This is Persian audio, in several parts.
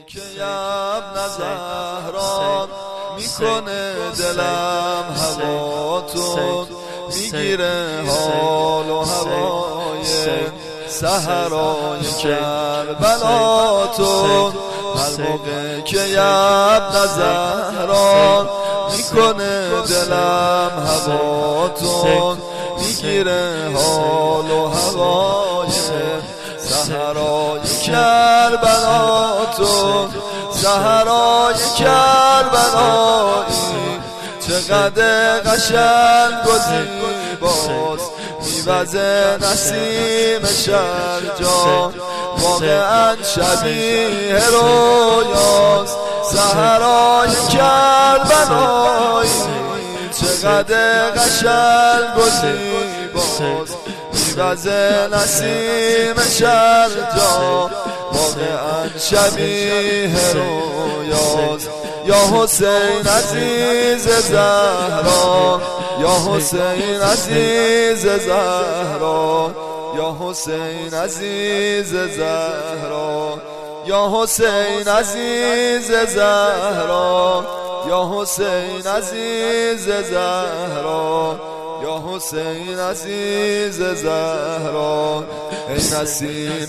که ابن زهرا میکنه دلم هواتون، میگیره حال و هوای صحرای کربلاتون. هر موقع که ابن زهرا میکنه دلم هواتون، میگیره حال و هوای صحرای کربلاتون. صحرای کربلایی چقدر قشنگ و زیباست، میوزه نسیم شرجان، واقعا شبیه رویاست. صحرای کربلایی چقدر قشنگ و زیباست، میوزه نسیم شرجان، واقعا شبیه رویاست. یا حسین عزیز زهرا، یا حسین عزیز زهرا، یا حسین عزیز زهرا، یا حسین عزیز زهرا، یا حسین عزیز زهرا، یا حسین عزیز زهرا. ای نسیم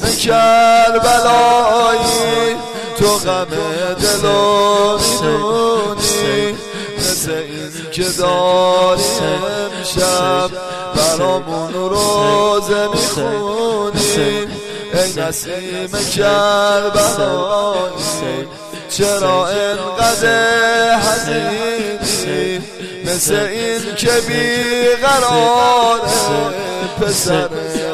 کربلایی تو غم دلو میدونی، مثل این که داری امشب برامون روزه میخونی. ای نسیم کربلایی چرا انقدر حزینی، مثل این که بیقراره پسر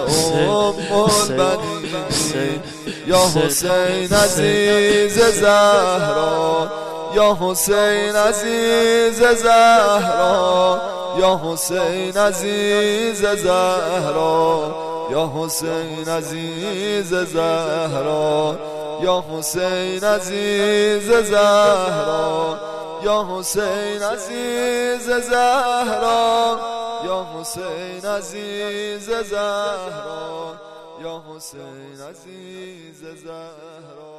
البنین. یا حسین عزیز زهرا، یا حسین عزیز زهرا، یا حسین عزیز زهرا، یا حسین عزیز زهرا، یا حسین عزیز زهرا، یا حسین عزیز زهرا، یا حسین عزیز زهرا، یا حسین عزیز زهرا.